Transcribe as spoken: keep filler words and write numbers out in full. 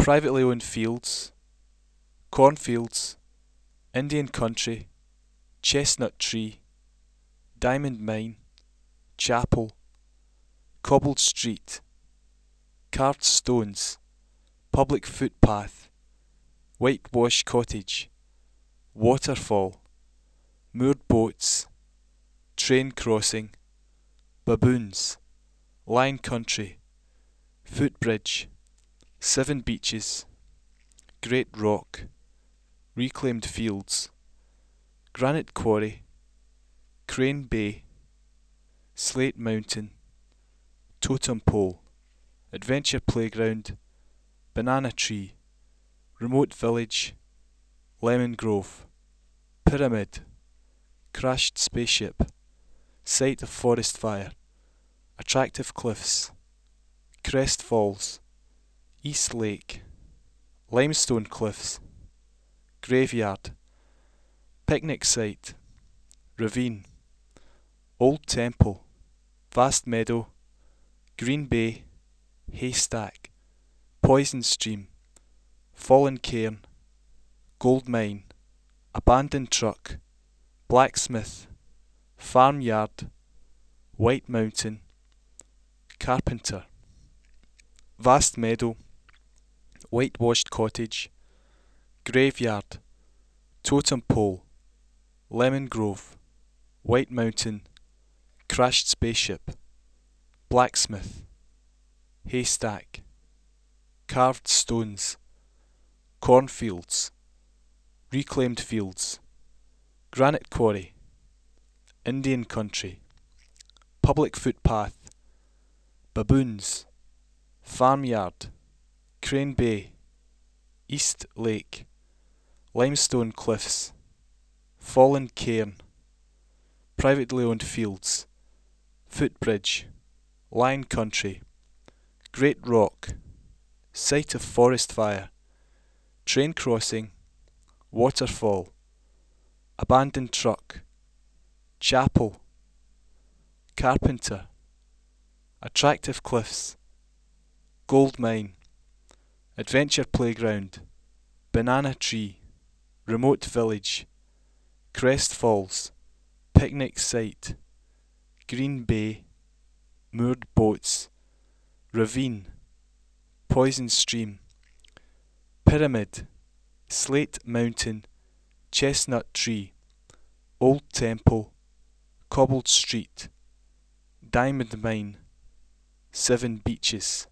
privately owned fields, cornfields, Indian country, chestnut tree, diamond mine, chapel, cobbled street, carved stones, public footpath, whitewashed cottage, waterfall, moored boats, train crossing, baboons, line country, footbridge, seven beaches, great rock, reclaimed fields, granite quarry, Crane Bay, Slate Mountain, totem pole, adventure playground, banana tree, remote village, lemon grove, pyramid, crashed spaceship, site of forest fire, attractive cliffs, crest falls, East Lake, limestone cliffs, graveyard, picnic site, ravine, old temple, vast meadow, green bay, haystack, poison stream, fallen cairn, gold mine, abandoned truck, blacksmith, farmyard, white mountain, carpenter, vast meadow, whitewashed cottage, graveyard, totem pole, lemon grove, white mountain, crashed spaceship, blacksmith, haystack, carved stones, cornfields, reclaimed fields, granite quarry, Indian country, public footpath, baboons, farmyard, Crane Bay, East Lake, limestone cliffs, fallen cairn, privately owned fields, footbridge, line country, great rock, site of forest fire, train crossing, waterfall, abandoned truck, chapel, carpenter, attractive cliffs, gold mine, adventure playground, banana tree, remote village, crest falls, picnic site, green bay, moored boats, ravine, poison stream, pyramid, slate mountain, chestnut tree, old temple, cobbled street, diamond mine, seven beaches.